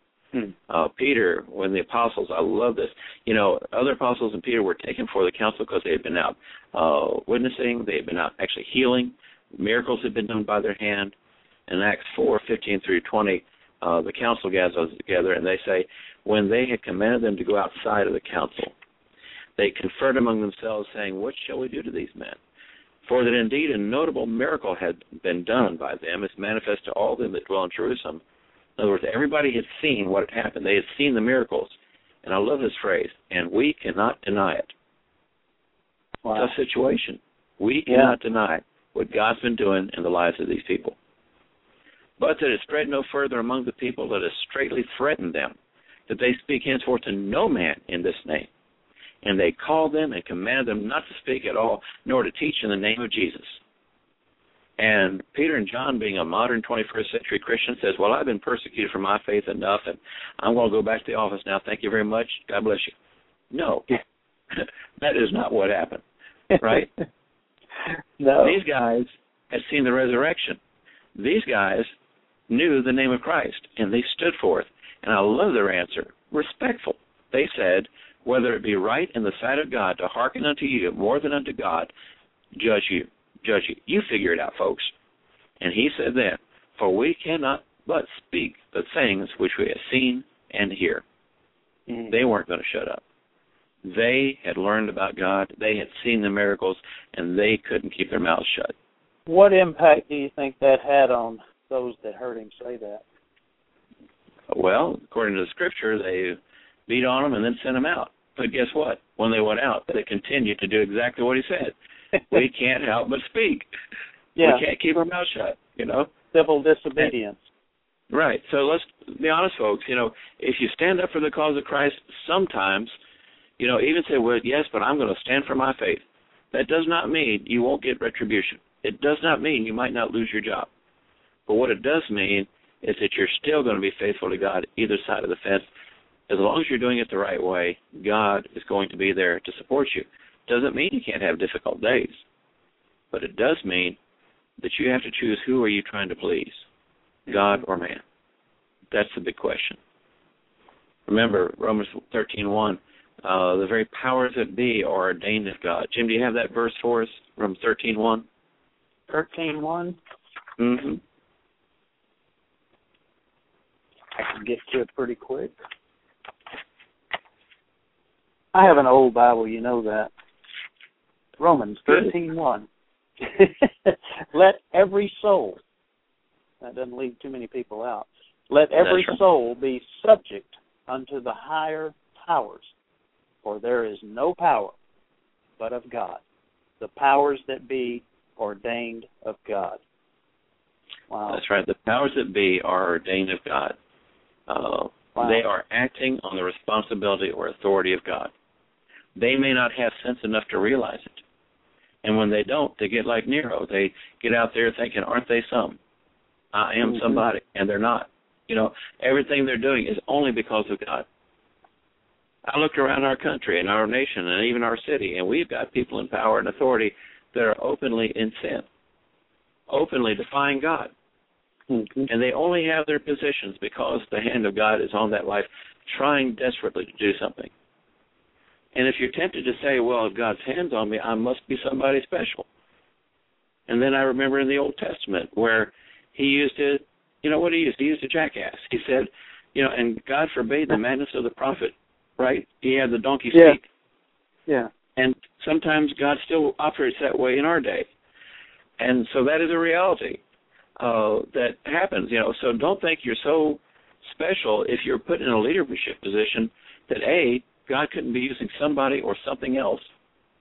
Peter, when the apostles, I love this, other apostles and Peter were taken before the council because they had been out witnessing, they had been out actually healing, miracles had been done by their hand. In Acts 4:15-20, the council gathers together, and they say, when they had commanded them to go outside of the council, they conferred among themselves, saying, what shall we do to these men? For that indeed a notable miracle had been done by them, as manifest to all them that dwell in Jerusalem. In other words, everybody had seen what had happened. They had seen the miracles. And I love this phrase, and we cannot deny it. Wow. Tough situation. We cannot deny what God's been doing in the lives of these people. But that it spread no further among the people, let us straightly threaten them, that they speak henceforth to no man in this name. And they called them and commanded them not to speak at all, nor to teach in the name of Jesus. And Peter and John, being a modern 21st century Christian, says, well, I've been persecuted for my faith enough, and I'm going to go back to the office now. Thank you very much. God bless you. No, that is not what happened, right? No. These guys had seen the resurrection. These guys knew the name of Christ, and they stood forth. And I love their answer, respectful. They said, whether it be right in the sight of God to hearken unto you more than unto God, judge you. You figure it out, folks. And he said then, for we cannot but speak the things which we have seen and hear. They weren't going to shut up. They had learned about God. They had seen the miracles, and they couldn't keep their mouths shut. What impact do you think that had on those that heard him say that? Well, according to the Scripture, they beat on them and then sent them out. But guess what? When they went out, they continued to do exactly what he said. We can't help but speak. Yeah. We can't keep our mouth shut, Civil disobedience. Right. So let's be honest, folks. If you stand up for the cause of Christ, sometimes, even say, well, yes, but I'm going to stand for my faith. That does not mean you won't get retribution. It does not mean you might not lose your job. But what it does mean is that you're still going to be faithful to God either side of the fence. As long as you're doing it the right way, God is going to be there to support you. Doesn't mean you can't have difficult days, but it does mean that you have to choose who are you trying to please, God or man. That's the big question. Remember, Romans 13:1, the very powers that be are ordained of God. Jim, do you have that verse for us, Romans 13:1? 13:1? Mm-hmm. I can get to it pretty quick. I have an old Bible, you know that. Romans 13:1. Let every soul, that doesn't leave too many people out, let every soul be subject unto the higher powers, for there is no power but of God. The powers that be ordained of God. Wow. That's right. The powers that be are ordained of God. Wow. They are acting on the responsibility or authority of God. They may not have sense enough to realize it. And when they don't, they get like Nero. They get out there thinking, aren't they some? I am somebody, and they're not. Everything they're doing is only because of God. I looked around our country and our nation and even our city, and we've got people in power and authority that are openly in sin, openly defying God. And they only have their positions because the hand of God is on that life, trying desperately to do something. And if you're tempted to say, well, if God's hand's on me, I must be somebody special. And then I remember in the Old Testament where he used to, what he used? He used a jackass. He said, and God forbade the madness of the prophet, right? He had the donkey speak. Yeah. And sometimes God still operates that way in our day. And so that is a reality that happens, So don't think you're so special if you're put in a leadership position that, A, God couldn't be using somebody or something else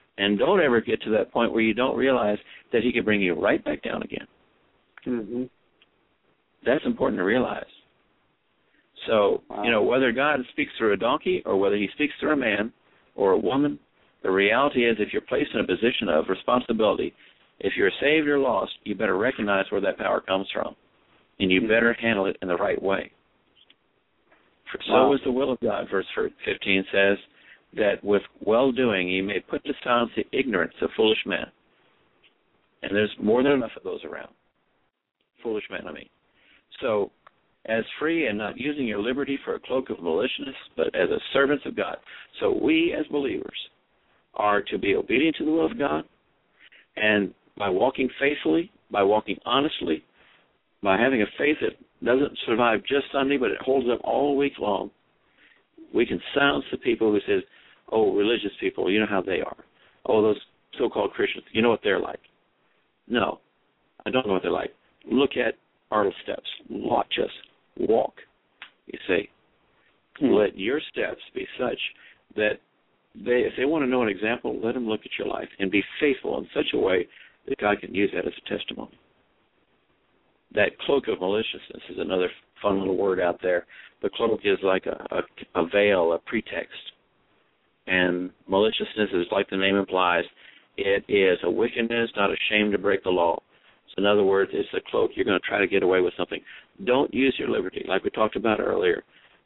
And don't ever get to that point where you don't realize that he can bring you right back down again. Mm-hmm. That's important to realize. So, Wow. whether God speaks through a donkey or whether he speaks through a man or a woman, the reality is if you're placed in a position of responsibility, if you're saved or lost, you better recognize where that power comes from, and you better handle it in the right way. For so is the will of God, verse 15 says, that with well-doing ye may put to silence the ignorance of foolish men. And there's more than enough of those around. Foolish men, I mean. So, as free and not using your liberty for a cloak of maliciousness, but as a servants of God. So we, as believers, are to be obedient to the will of God, and by walking faithfully, by walking honestly, by having a faith that doesn't survive just Sunday, but it holds up all week long, we can silence the people who says, oh, religious people, you know how they are. Oh, those so-called Christians, you know what they're like. No, I don't know what they're like. Look at our steps. Watch us walk. You see, let your steps be such that if they want to know an example, let them look at your life and be faithful in such a way that God can use that as a testimony. That cloak of maliciousness is another fun little word out there. The cloak is like a veil, a pretext. And maliciousness is, like the name implies, it is a wickedness, not ashamed to break the law. So in other words, it's a cloak. You're going to try to get away with something. Don't use your liberty, like we talked about earlier.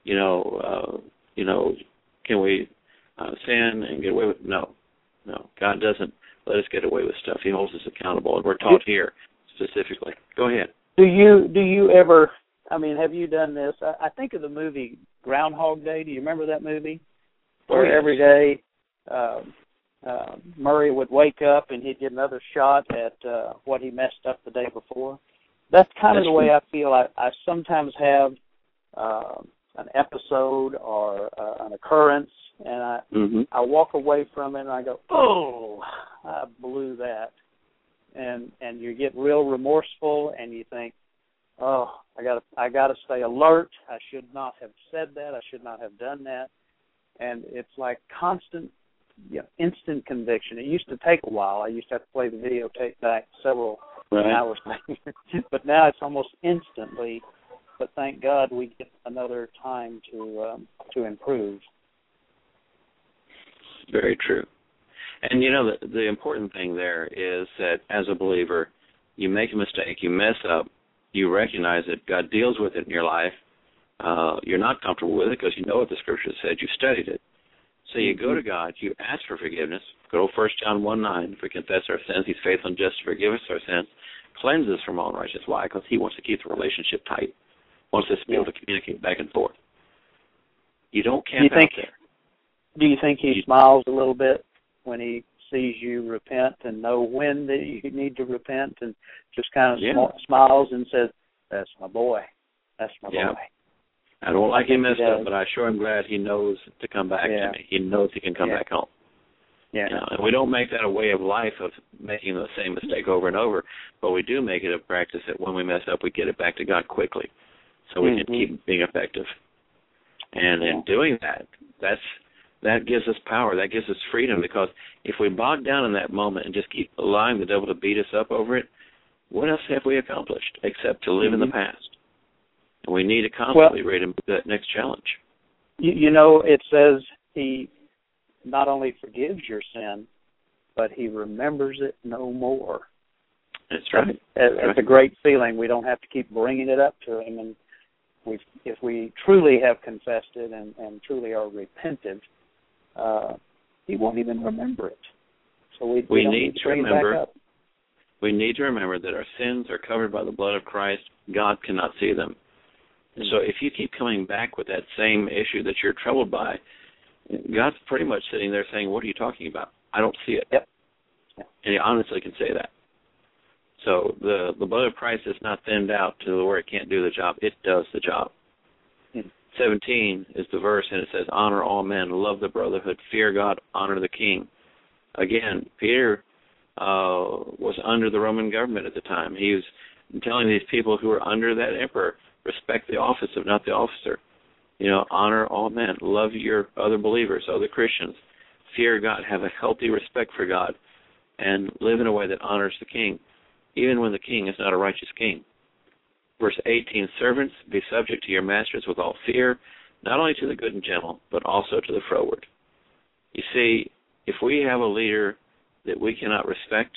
Can we sin and get away with? No. God doesn't let us get away with stuff. He holds us accountable, and we're taught here specifically. Go ahead. Do you ever? I mean, have you done this? I think of the movie Groundhog Day. Do you remember that movie? Where every day Murray would wake up and he'd get another shot at what he messed up the day before. That's kind of the way I feel. I sometimes have an episode or an occurrence, and I walk away from it and I go, oh, I blew that. And you get real remorseful and you think, oh, I gotta stay alert. I should not have said that. I should not have done that. And it's like constant, instant conviction. It used to take a while. I used to have to play the videotape back several hours later. But now it's almost instantly. But thank God we get another time to improve. Very true. And, the important thing there is that as a believer, you make a mistake, you mess up, you recognize it, God deals with it in your life. You're not comfortable with it because you know what the Scripture said, you studied it. So you go to God, you ask for forgiveness. Go to 1 John 1:9. If we confess our sins, he's faithful and just to forgive us our sins, cleanse us from all unrighteousness. Why? Because he wants to keep the relationship tight, wants us to be able to communicate back and forth. You don't camp out there. Do you think he smiles a little bit when he sees you repent and know when that you need to repent, and just kind of smiles and says, that's my boy. That's my boy. I don't like him messed up, but I sure am glad he knows to come back to me. He knows he can come back home. Yeah. And we don't make that a way of life of making the same mistake over and over, but we do make it a practice that when we mess up, we get it back to God quickly so we can keep being effective. And in doing that, that gives us power. That gives us freedom, because if we bog down in that moment and just keep allowing the devil to beat us up over it, what else have we accomplished except to live in the past? And we need to constantly ready to move that next challenge. It says he not only forgives your sin, but he remembers it no more. That's right. It's a great feeling. We don't have to keep bringing it up to him. And if we truly have confessed it and truly are repentant, he won't even remember it. So we need to remember. Back up. We need to remember that our sins are covered by the blood of Christ. God cannot see them. So if you keep coming back with that same issue that you're troubled by, God's pretty much sitting there saying, what are you talking about? I don't see it. Yep. And he honestly can say that. So the blood of Christ is not thinned out to where it can't do the job. It does the job. 17 is the verse, and it says, honor all men, love the brotherhood, fear God, honor the king. Again, Peter was under the Roman government at the time. He was telling these people who were under that emperor, respect the office of not the officer. Honor all men. Love your other believers, other Christians. fear God, have a healthy respect for God, and live in a way that honors the king, even when the king is not a righteous king. Verse 18, servants, be subject to your masters with all fear, not only to the good and gentle, but also to the froward. You see, if we have a leader that we cannot respect,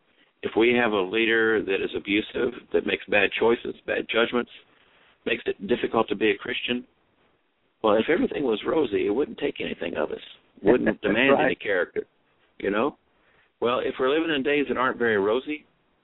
if we have a leader that is abusive, that makes bad choices, bad judgments, makes it difficult to be a Christian, well, if everything was rosy, it wouldn't take anything of us. Wouldn't demand right. any character, you know? Well, if we're living in days that aren't very rosy,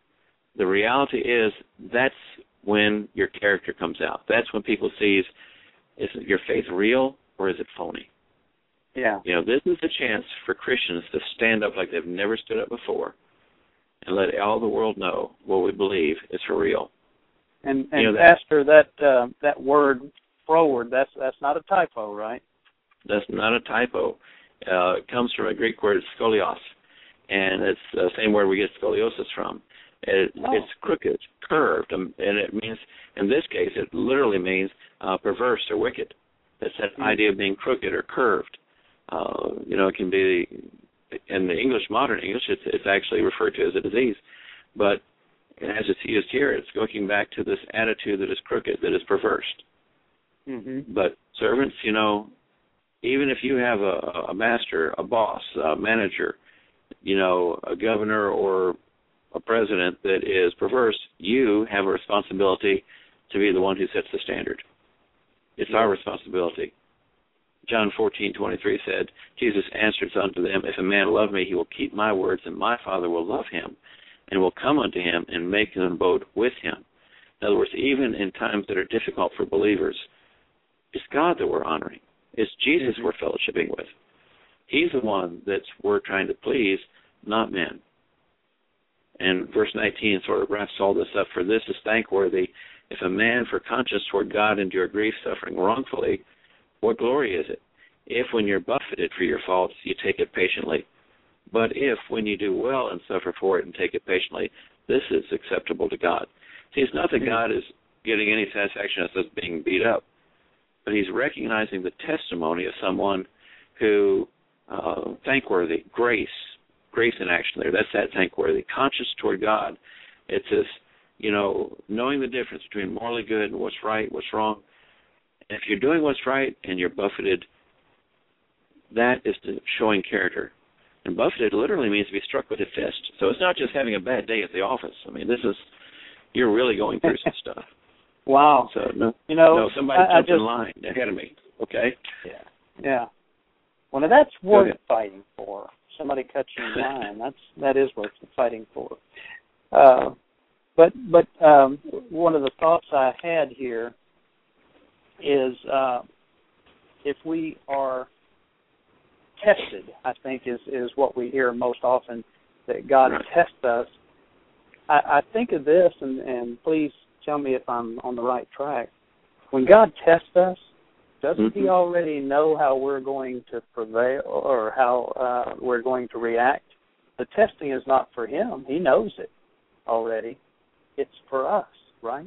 the reality is that's when your character comes out. That's when people see, is your faith real or is it phony? Yeah. You know, this is a chance for Christians to stand up like they've never stood up before and let all the world know what we believe is for real. And you know, Pastor, that word froward, that's not a typo, right? That's not a typo. It comes from a Greek word, skolios, and it's the same word we get scoliosis from. It's crooked, curved, and it means, in this case, it literally means perverse or wicked. That's that idea of being crooked or curved. You know, it can be, in the English, modern English, it's actually referred to as a disease. But as it's used here, it's going back to this attitude that is crooked, that is perverse. Mm-hmm. But servants, you know, even if you have a master, a boss, a manager, you know, a governor or a president that is perverse, you have a responsibility to be the one who sets the standard. It's our responsibility. John 14:23 said, Jesus answered unto them, if a man love me, he will keep my words, and my Father will love him, and will come unto him and make an abode with him. In other words, even in times that are difficult for believers, it's God that we're honoring. It's Jesus we're fellowshipping with. He's the one that we're trying to please, not men. And verse 19 sort of wraps all this up. For this is thankworthy, if a man for conscience toward God endure grief, suffering wrongfully, what glory is it? If when you're buffeted for your faults, you take it patiently. But if when you do well and suffer for it and take it patiently, this is acceptable to God. See, it's not that God is getting any satisfaction out of us being beat up, but he's recognizing the testimony of someone who, thankworthy, grace in action there. That's that thankworthy. Conscious toward God. It's this, you know, knowing the difference between morally good and what's right, what's wrong. And if you're doing what's right and you're buffeted, that is showing character. And buffeted literally means to be struck with a fist. So it's not just having a bad day at the office. I mean, you're really going through some stuff. Wow. So, somebody jumped in line ahead of me, okay? Yeah. Well, now that's worth fighting for. Somebody cuts you in line. That is worth fighting for. But one of the thoughts I had here is if we are tested, I think is what we hear most often, that God tests us. I think of this, and please tell me if I'm on the right track. When God tests us, doesn't he already know how we're going to prevail or how we're going to react? The testing is not for him. He knows it already. It's for us, right?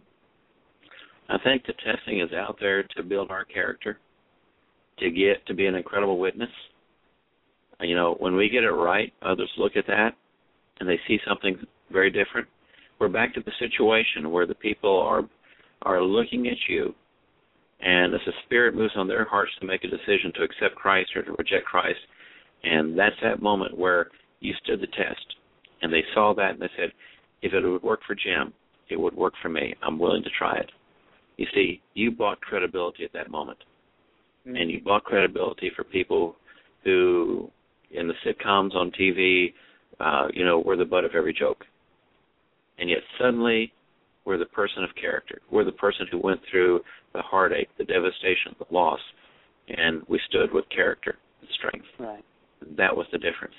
I think the testing is out there to build our character, to be an incredible witness. You know, when we get it right, others look at that and they see something very different. We're back to the situation where the people are looking at you, and as the Spirit moves on their hearts to make a decision to accept Christ or to reject Christ, and that's that moment where you stood the test. And they saw that and they said, if it would work for Jim, it would work for me. I'm willing to try it. You see, you bought credibility at that moment. And you bought credibility for people who, in the sitcoms on TV, were the butt of every joke. And yet suddenly, we're the person of character. We're the person who went through the heartache, the devastation, the loss, and we stood with character and strength. Right. That was the difference.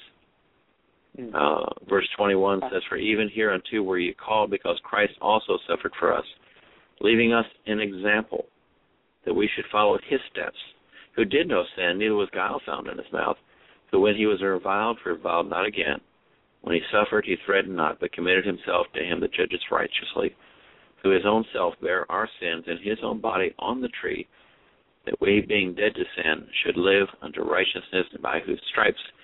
Verse 21 says, for even hereunto were ye called, because Christ also suffered for us, leaving us an example that we should follow his steps, who did no sin, neither was guile found in his mouth, who when he was reviled not again. When he suffered, he threatened not, but committed himself to him that judgeth righteously, who his own self bare our sins in his own body on the tree, that we, being dead to sin, should live unto righteousness, and by whose stripes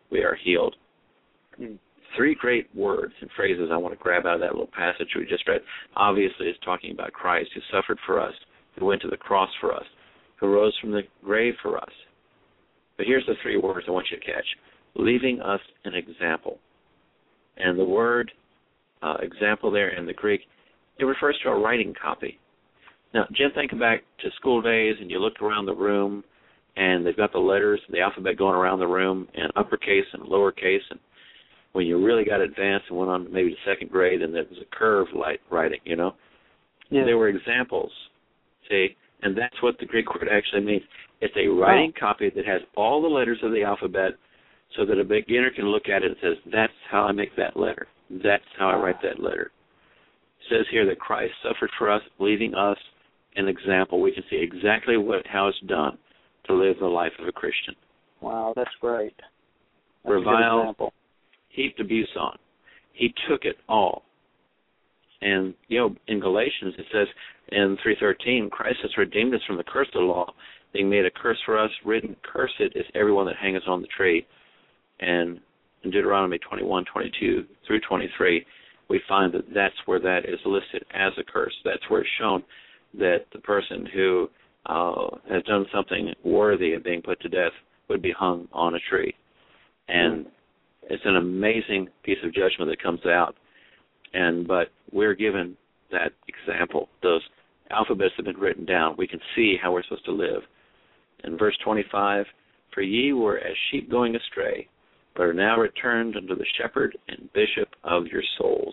we are healed. Mm. 3 great words and phrases I want to grab out of that little passage we just read. Obviously, it's talking about Christ who suffered for us, who went to the cross for us, who rose from the grave for us. But here's the 3 words I want you to catch. Leaving us an example. And the word example there in the Greek, it refers to a writing copy. Now, Jim, think back to school days, and you look around the room, and they've got the letters, the alphabet going around the room, and uppercase and lowercase, and when you really got advanced and went on maybe to 2nd grade, and there was a curve writing, you know? Yeah. There were examples, see, and that's what the Greek word actually means. It's a writing copy that has all the letters of the alphabet so that a beginner can look at it and says, that's how I make that letter. That's how I write that letter. It says here that Christ suffered for us, leaving us an example. We can see exactly how it's done to live the life of a Christian. Wow, that's great. That's Reviled, heaped abuse on. He took it all. And, in Galatians it says in 3:13, Christ has redeemed us from the curse of the law, being made a curse for us, written, cursed is everyone that hangeth on the tree. And in Deuteronomy 21:22 through 23, we find that that's where that is listed as a curse. That's where it's shown that the person who has done something worthy of being put to death would be hung on a tree. And it's an amazing piece of judgment that comes out. But we're given that example. Those alphabets have been written down. We can see how we're supposed to live. In verse 25, for ye were as sheep going astray, but are now returned unto the shepherd and bishop of your souls.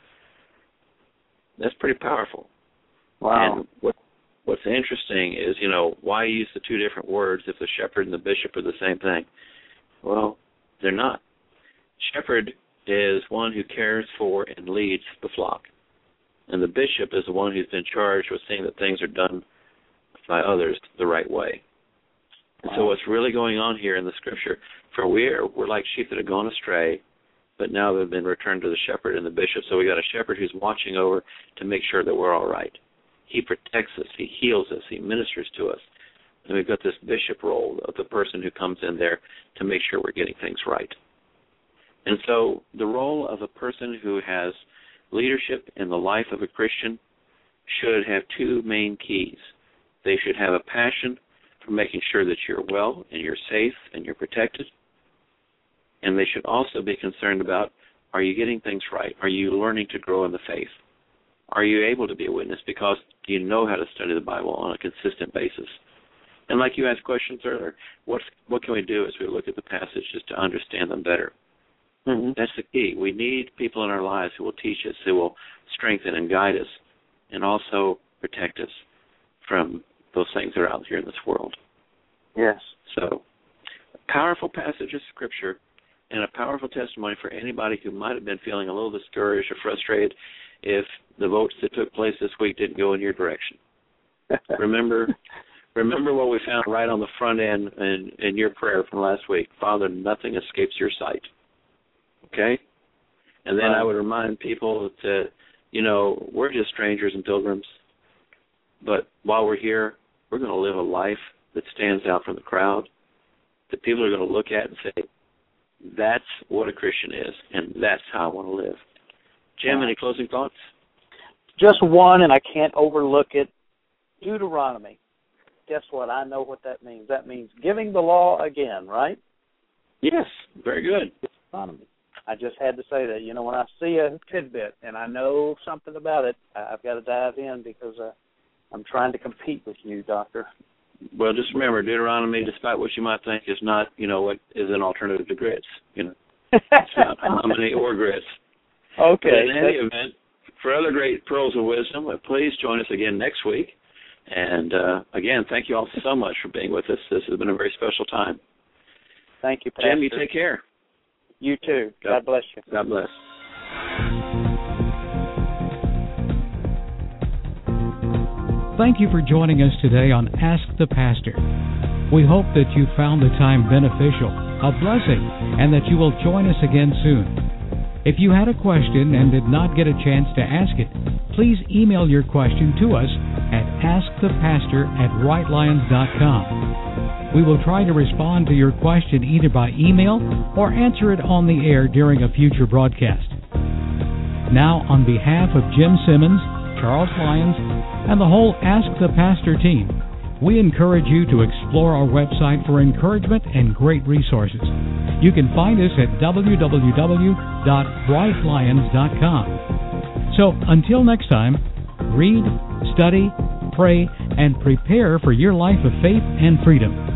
That's pretty powerful. Wow. And what's interesting is, why use the 2 different words if the shepherd and the bishop are the same thing? Well, they're not. Shepherd is one who cares for and leads the flock. And the bishop is the one who's been charged with seeing that things are done by others the right way. And so what's really going on here in the Scripture, for we're like sheep that have gone astray, but now they've been returned to the shepherd and the bishop. So we got a shepherd who's watching over to make sure that we're all right. He protects us. He heals us. He ministers to us. And we've got this bishop role of the person who comes in there to make sure we're getting things right. And so the role of a person who has leadership in the life of a Christian should have 2 main keys. They should have a passion for making sure that you're well and you're safe and you're protected. And they should also be concerned about, are you getting things right? Are you learning to grow in the faith? Are you able to be a witness because you know how to study the Bible on a consistent basis? And like you asked questions earlier, what can we do as we look at the passages to understand them better? Mm-hmm. That's the key. We need people in our lives who will teach us, who will strengthen and guide us, and also protect us from those things that are out here in this world. Yes. So, a powerful passage of Scripture and a powerful testimony for anybody who might have been feeling a little discouraged or frustrated if the votes that took place this week didn't go in your direction. Remember what we found right on the front end in your prayer from last week. Father, nothing escapes your sight. Okay? And then I would remind people that, we're just strangers and pilgrims, but while we're here, we're going to live a life that stands out from the crowd, that people are going to look at and say, that's what a Christian is, and that's how I want to live. Jim, any closing thoughts? Just one, and I can't overlook it. Deuteronomy. Guess what? I know what that means. That means giving the law again, right? Yes, very good. Deuteronomy. I just had to say that. When I see a tidbit and I know something about it, I've got to dive in because I'm trying to compete with you, Doctor. Well, just remember, Deuteronomy, despite what you might think, is not, what is an alternative to grits. It's not hominy or grits. Okay. But in any event, for other great pearls of wisdom, please join us again next week. And, again, thank you all so much for being with us. This has been a very special time. Thank you, Pastor. Jim, you take care. You too. God bless you. God bless. Thank you for joining us today on Ask the Pastor. We hope that you found the time beneficial, a blessing, and that you will join us again soon. If you had a question and did not get a chance to ask it, please email your question to us at askthepastor@rightlions.com. We will try to respond to your question either by email or answer it on the air during a future broadcast. Now, on behalf of Jim Simmons, Charles Lyons, and the whole Ask the Pastor team, we encourage you to explore our website for encouragement and great resources. You can find us at www.brightlions.com. So, until next time, read, study, pray, and prepare for your life of faith and freedom.